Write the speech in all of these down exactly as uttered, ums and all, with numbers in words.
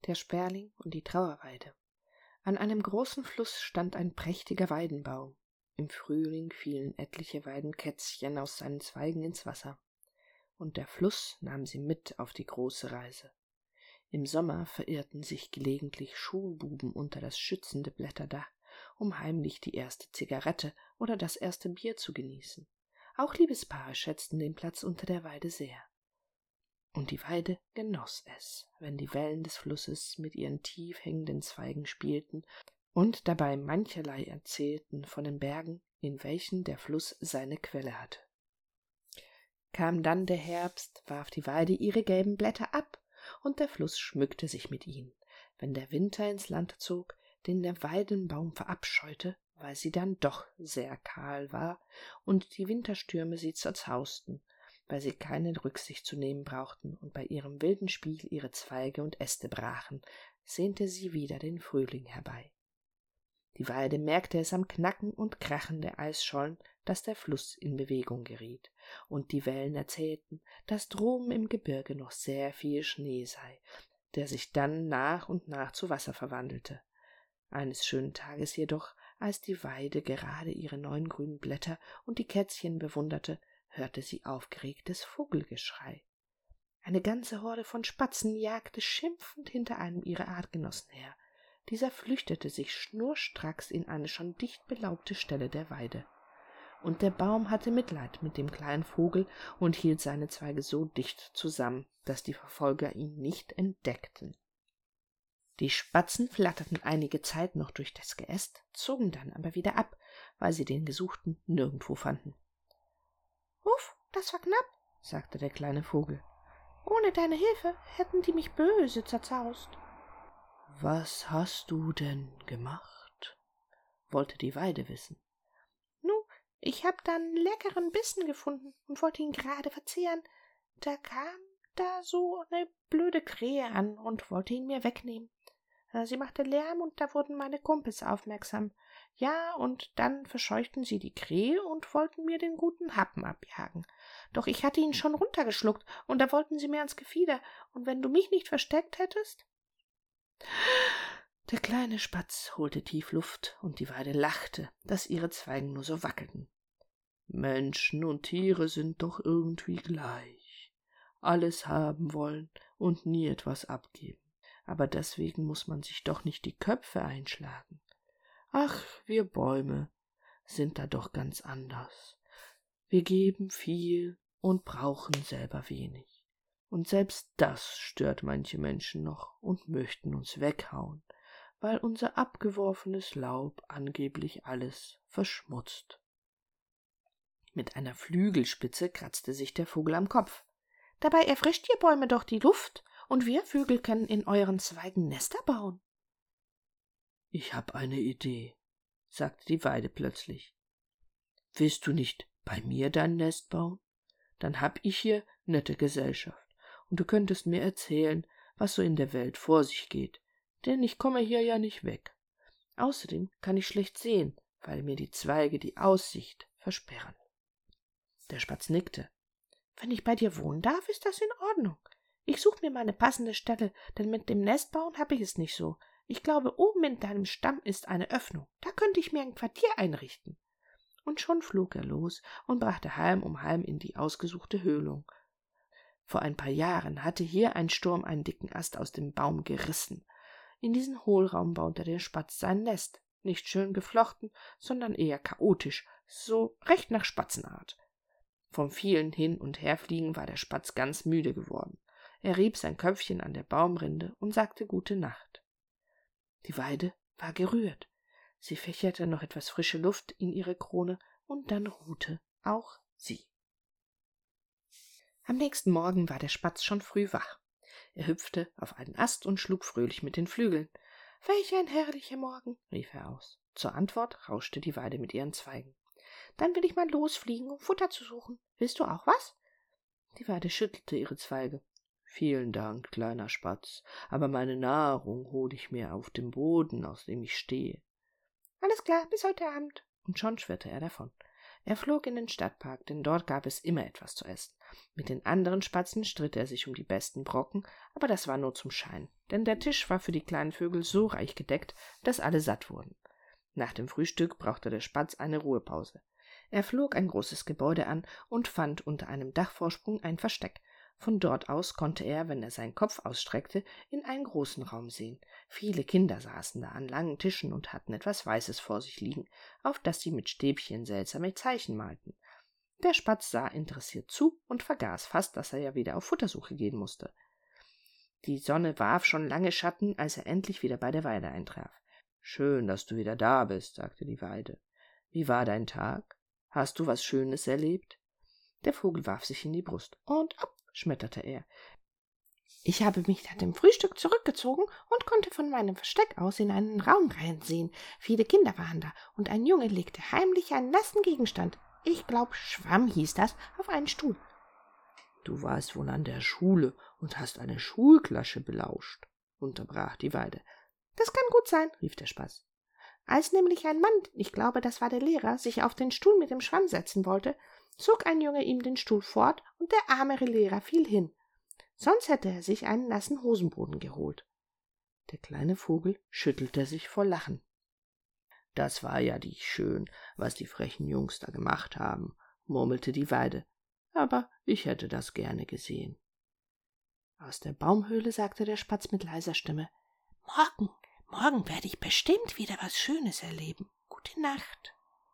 der Sperling und die Trauerweide. An einem großen Fluss stand ein prächtiger Weidenbaum. Im Frühling fielen etliche Weidenkätzchen aus seinen Zweigen ins Wasser, und der Fluss nahm sie mit auf die große Reise. Im Sommer verirrten sich gelegentlich Schulbuben unter das schützende Blätterdach, um heimlich die erste Zigarette oder das erste Bier zu genießen. Auch Liebespaare schätzten den Platz unter der Weide sehr. Und die Weide genoss es, wenn die Wellen des Flusses mit ihren tief hängenden Zweigen spielten und dabei mancherlei erzählten von den Bergen, in welchen der Fluss seine Quelle hatte. Kam dann der Herbst, warf die Weide ihre gelben Blätter ab, und der Fluss schmückte sich mit ihnen, wenn der Winter ins Land zog, den der Weidenbaum verabscheute, weil sie dann doch sehr kahl war und die Winterstürme sie zerzausten, weil sie keine Rücksicht zu nehmen brauchten und bei ihrem wilden Spiel ihre Zweige und Äste brachen, sehnte sie wieder den Frühling herbei. Die Weide merkte es am Knacken und Krachen der Eisschollen, dass der Fluss in Bewegung geriet, und die Wellen erzählten, dass droben im Gebirge noch sehr viel Schnee sei, der sich dann nach und nach zu Wasser verwandelte. Eines schönen Tages jedoch, als die Weide gerade ihre neuen grünen Blätter und die Kätzchen bewunderte, hörte sie aufgeregtes Vogelgeschrei. Eine ganze Horde von Spatzen jagte schimpfend hinter einem ihrer Artgenossen her. Dieser flüchtete sich schnurstracks in eine schon dicht belaubte Stelle der Weide. Und der Baum hatte Mitleid mit dem kleinen Vogel und hielt seine Zweige so dicht zusammen, dass die Verfolger ihn nicht entdeckten. Die Spatzen flatterten einige Zeit noch durch das Geäst, zogen dann aber wieder ab, weil sie den Gesuchten nirgendwo fanden. »Huff, das war knapp«, sagte der kleine Vogel. »Ohne deine Hilfe hätten die mich böse zerzaust.« »Was hast du denn gemacht?« wollte die Weide wissen. »Nu, ich hab da einen leckeren Bissen gefunden und wollte ihn gerade verzehren. Da kam da so eine blöde Krähe an und wollte ihn mir wegnehmen. Sie machte Lärm und da wurden meine Kumpels aufmerksam. Ja, und dann verscheuchten sie die Krähe und wollten mir den guten Happen abjagen. Doch ich hatte ihn schon runtergeschluckt und da wollten sie mir ans Gefieder. Und wenn du mich nicht versteckt hättest...« Der kleine Spatz holte tief Luft und die Weide lachte, dass ihre Zweigen nur so wackelten. »Menschen und Tiere sind doch irgendwie gleich. Alles haben wollen und nie etwas abgeben. Aber deswegen muss man sich doch nicht die Köpfe einschlagen. Ach, wir Bäume sind da doch ganz anders. Wir geben viel und brauchen selber wenig. Und selbst das stört manche Menschen noch und möchten uns weghauen, weil unser abgeworfenes Laub angeblich alles verschmutzt.« Mit einer Flügelspitze kratzte sich der Vogel am Kopf. »Dabei erfrischt ihr Bäume doch die Luft, und wir Vögel können in euren Zweigen Nester bauen.« »Ich hab eine Idee«, sagte die Weide plötzlich. »Willst du nicht bei mir dein Nest bauen? Dann hab ich hier nette Gesellschaft, und du könntest mir erzählen, was so in der Welt vor sich geht, denn ich komme hier ja nicht weg. Außerdem kann ich schlecht sehen, weil mir die Zweige die Aussicht versperren.« Der Spatz nickte. »Wenn ich bei dir wohnen darf, ist das in Ordnung. Ich suche mir mal eine passende Stelle, denn mit dem Nestbauen habe ich es nicht so. Ich glaube, oben in deinem Stamm ist eine Öffnung. Da könnte ich mir ein Quartier einrichten.« Und schon flog er los und brachte Halm um Halm in die ausgesuchte Höhlung. Vor ein paar Jahren hatte hier ein Sturm einen dicken Ast aus dem Baum gerissen. In diesen Hohlraum baute der Spatz sein Nest, nicht schön geflochten, sondern eher chaotisch, so recht nach Spatzenart. Vom vielen Hin- und Herfliegen war der Spatz ganz müde geworden. Er rieb sein Köpfchen an der Baumrinde und sagte Gute Nacht. Die Weide war gerührt. Sie fächerte noch etwas frische Luft in ihre Krone, und dann ruhte auch sie. Am nächsten Morgen war der Spatz schon früh wach. Er hüpfte auf einen Ast und schlug fröhlich mit den Flügeln. »Welch ein herrlicher Morgen«, rief er aus. Zur Antwort rauschte die Weide mit ihren Zweigen. »Dann will ich mal losfliegen, um Futter zu suchen. Willst du auch was?« Die Weide schüttelte ihre Zweige. »Vielen Dank, kleiner Spatz, aber meine Nahrung hole ich mir auf dem Boden, aus dem ich stehe.« »Alles klar, bis heute Abend.« Und schon schwirrte er davon. Er flog in den Stadtpark, denn dort gab es immer etwas zu essen. Mit den anderen Spatzen stritt er sich um die besten Brocken, aber das war nur zum Schein, denn der Tisch war für die kleinen Vögel so reich gedeckt, dass alle satt wurden. Nach dem Frühstück brauchte der Spatz eine Ruhepause. Er flog ein großes Gebäude an und fand unter einem Dachvorsprung ein Versteck. Von dort aus konnte er, wenn er seinen Kopf ausstreckte, in einen großen Raum sehen. Viele Kinder saßen da an langen Tischen und hatten etwas Weißes vor sich liegen, auf das sie mit Stäbchen seltsame Zeichen malten. Der Spatz sah interessiert zu und vergaß fast, dass er ja wieder auf Futtersuche gehen musste. Die Sonne warf schon lange Schatten, als er endlich wieder bei der Weide eintraf. »Schön, dass du wieder da bist«, sagte die Weide. »Wie war dein Tag? Hast du was Schönes erlebt?« Der Vogel warf sich in die Brust. »Und ab«, schmetterte er. »Ich habe mich nach dem Frühstück zurückgezogen und konnte von meinem Versteck aus in einen Raum reinsehen. Viele Kinder waren da, und ein Junge legte heimlich einen nassen Gegenstand, ich glaub Schwamm hieß das, auf einen Stuhl.« »Du warst wohl an der Schule und hast eine Schulklasse belauscht«, unterbrach die Weide. »Das kann gut sein«, rief der Spatz. »Als nämlich ein Mann, ich glaube, das war der Lehrer, sich auf den Stuhl mit dem Schwamm setzen wollte, zog ein Junge ihm den Stuhl fort und der arme Lehrer fiel hin. Sonst hätte er sich einen nassen Hosenboden geholt.« Der kleine Vogel schüttelte sich vor Lachen. »Das war ja nicht schön, was die frechen Jungs da gemacht haben«, murmelte die Weide. »Aber ich hätte das gerne gesehen.« Aus der Baumhöhle sagte der Spatz mit leiser Stimme: »Morgen, morgen werde ich bestimmt wieder was Schönes erleben. Gute Nacht.«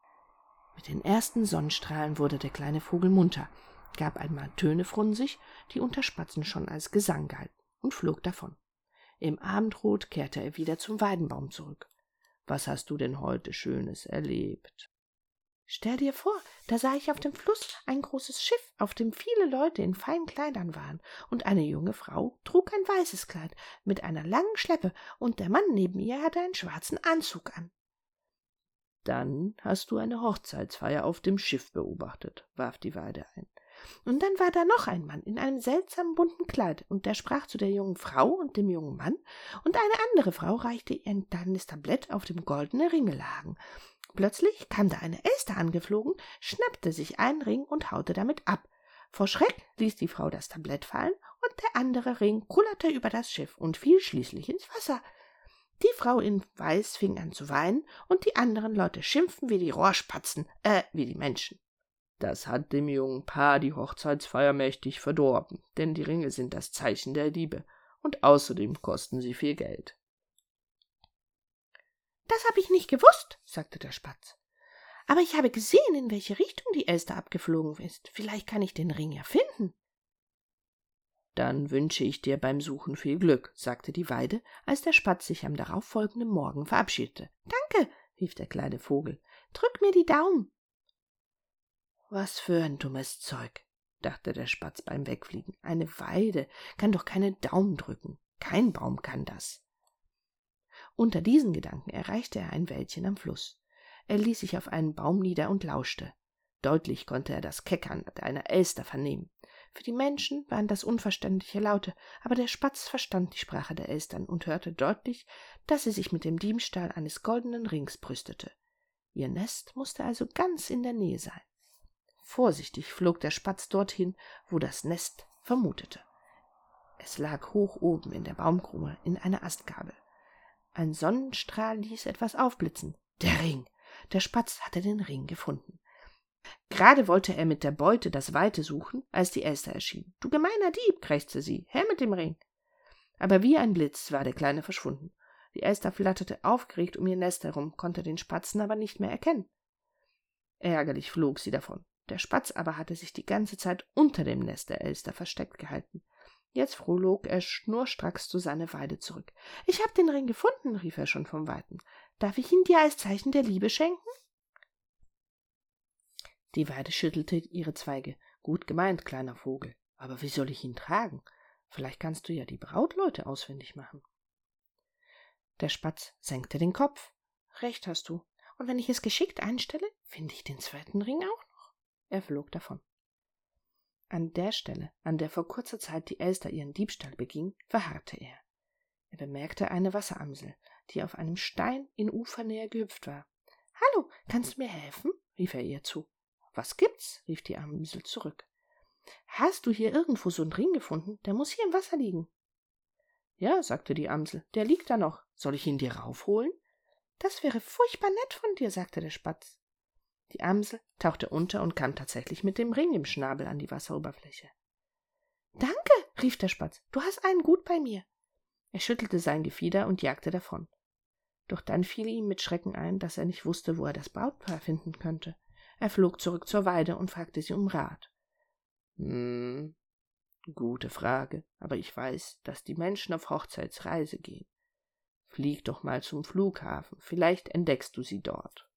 Mit den ersten Sonnenstrahlen wurde der kleine Vogel munter, gab einmal Töne von sich, die unter Spatzen schon als Gesang galten, und flog davon. Im Abendrot kehrte er wieder zum Weidenbaum zurück. »Was hast du denn heute Schönes erlebt?« »Stell dir vor, da sah ich auf dem Fluss ein großes Schiff, auf dem viele Leute in feinen Kleidern waren, und eine junge Frau trug ein weißes Kleid mit einer langen Schleppe, und der Mann neben ihr hatte einen schwarzen Anzug an.« »Dann hast du eine Hochzeitsfeier auf dem Schiff beobachtet«, warf die Weide ein. »Und dann war da noch ein Mann in einem seltsamen bunten Kleid, und der sprach zu der jungen Frau und dem jungen Mann, und eine andere Frau reichte ihr ein kleines Tablett, auf dem goldene Ringe lagen. Plötzlich kam da eine Elster angeflogen, schnappte sich einen Ring und haute damit ab. Vor Schreck ließ die Frau das Tablett fallen, und der andere Ring kullerte über das Schiff und fiel schließlich ins Wasser. Die Frau in Weiß fing an zu weinen, und die anderen Leute schimpften wie die Rohrspatzen, äh, wie die Menschen. Das hat dem jungen Paar die Hochzeitsfeier mächtig verdorben, denn die Ringe sind das Zeichen der Liebe, und außerdem kosten sie viel Geld.« »Das habe ich nicht gewusst«, sagte der Spatz. »Aber ich habe gesehen, in welche Richtung die Elster abgeflogen ist. Vielleicht kann ich den Ring ja finden.« »Dann wünsche ich dir beim Suchen viel Glück«, sagte die Weide, als der Spatz sich am darauffolgenden Morgen verabschiedete. »Danke«, rief der kleine Vogel, »drück mir die Daumen.« »Was für ein dummes Zeug«, dachte der Spatz beim Wegfliegen. »Eine Weide kann doch keine Daumen drücken. Kein Baum kann das.« Unter diesen Gedanken erreichte er ein Wäldchen am Fluss. Er ließ sich auf einen Baum nieder und lauschte. Deutlich konnte er das Keckern einer Elster vernehmen. Für die Menschen waren das unverständliche Laute, aber der Spatz verstand die Sprache der Elstern und hörte deutlich, dass sie sich mit dem Diebstahl eines goldenen Rings brüstete. Ihr Nest musste also ganz in der Nähe sein. Vorsichtig flog der Spatz dorthin, wo das Nest vermutete. Es lag hoch oben in der Baumkrone in einer Astgabel. Ein Sonnenstrahl ließ etwas aufblitzen. Der Ring! Der Spatz hatte den Ring gefunden. Gerade wollte er mit der Beute das Weite suchen, als die Elster erschien. »Du gemeiner Dieb«, krächzte sie, »her mit dem Ring!« Aber wie ein Blitz war der Kleine verschwunden. Die Elster flatterte aufgeregt um ihr Nest herum, konnte den Spatzen aber nicht mehr erkennen. Ärgerlich flog sie davon. Der Spatz aber hatte sich die ganze Zeit unter dem Nest der Elster versteckt gehalten. Jetzt flog er schnurstracks zu seiner Weide zurück. »Ich hab den Ring gefunden«, rief er schon vom Weiten. »Darf ich ihn dir als Zeichen der Liebe schenken?« Die Weide schüttelte ihre Zweige. »Gut gemeint, kleiner Vogel. Aber wie soll ich ihn tragen? Vielleicht kannst du ja die Brautleute ausfindig machen.« Der Spatz senkte den Kopf. »Recht hast du. Und wenn ich es geschickt einstelle, finde ich den zweiten Ring auch noch.« Er flog davon. An der Stelle, an der vor kurzer Zeit die Elster ihren Diebstahl beging, verharrte er. Er bemerkte eine Wasseramsel, die auf einem Stein in Ufernähe gehüpft war. »Hallo, kannst du mir helfen?« rief er ihr zu. Was gibt's? Rief die Amsel zurück. Hast du hier irgendwo so einen Ring gefunden? Der muss hier im Wasser liegen. Ja, sagte die Amsel, der liegt da noch. Soll ich ihn dir raufholen? Das wäre furchtbar nett von dir, sagte der Spatz. Die Amsel tauchte unter und kam tatsächlich mit dem Ring im Schnabel an die Wasseroberfläche. Danke, rief der Spatz, du hast einen gut bei mir. Er schüttelte sein Gefieder und jagte davon. Doch dann fiel ihm mit Schrecken ein, dass er nicht wusste, wo er das Brautpaar finden könnte. Er flog zurück zur Weide und fragte sie um Rat. Hm, gute Frage, aber ich weiß, dass die Menschen auf Hochzeitsreise gehen. Flieg doch mal zum Flughafen, vielleicht entdeckst du sie dort.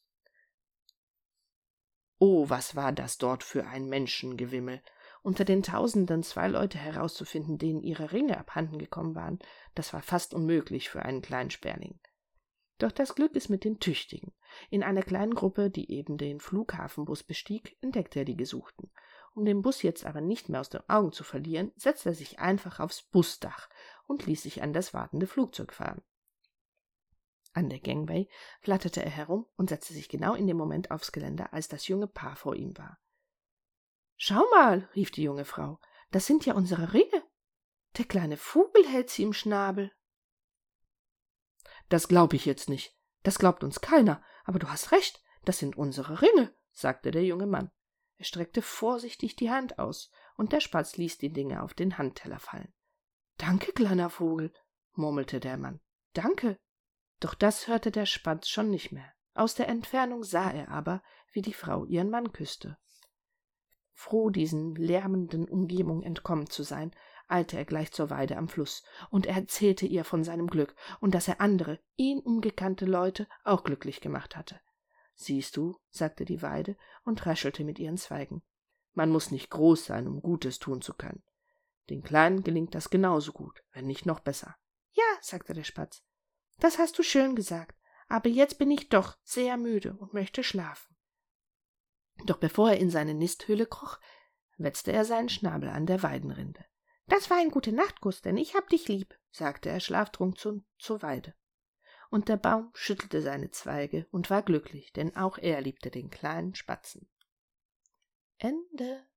Oh, was war das dort für ein Menschengewimmel! Unter den Tausenden zwei Leute herauszufinden, denen ihre Ringe abhanden gekommen waren, das war fast unmöglich für einen kleinen Sperling. Doch das Glück ist mit den Tüchtigen. In einer kleinen Gruppe, die eben den Flughafenbus bestieg, entdeckte er die Gesuchten. Um den Bus jetzt aber nicht mehr aus den Augen zu verlieren, setzte er sich einfach aufs Busdach und ließ sich an das wartende Flugzeug fahren. An der Gangway flatterte er herum und setzte sich genau in dem Moment aufs Geländer, als das junge Paar vor ihm war. »Schau mal«, rief die junge Frau, »das sind ja unsere Ringe. Der kleine Vogel hält sie im Schnabel.« »Das glaube ich jetzt nicht. Das glaubt uns keiner. Aber du hast recht, das sind unsere Ringe«, sagte der junge Mann. Er streckte vorsichtig die Hand aus, und der Spatz ließ die Dinge auf den Handteller fallen. »Danke, kleiner Vogel«, murmelte der Mann. »Danke.« Doch das hörte der Spatz schon nicht mehr. Aus der Entfernung sah er aber, wie die Frau ihren Mann küsste. Froh, diesen lärmenden Umgebungen entkommen zu sein, eilte er gleich zur Weide am Fluss, und er erzählte ihr von seinem Glück und dass er andere, ihn ungekannte Leute auch glücklich gemacht hatte. »Siehst du«, sagte die Weide und raschelte mit ihren Zweigen, »man muß nicht groß sein, um Gutes tun zu können. Den Kleinen gelingt das genauso gut, wenn nicht noch besser.« »Ja«, sagte der Spatz, »das hast du schön gesagt, aber jetzt bin ich doch sehr müde und möchte schlafen.« Doch bevor er in seine Nisthöhle kroch, wetzte er seinen Schnabel an der Weidenrinde. »Das war ein Gute-Nacht-Kuss, denn ich hab dich lieb«, sagte er schlaftrunken zur Weide. Und der Baum schüttelte seine Zweige und war glücklich, denn auch er liebte den kleinen Spatzen. Ende.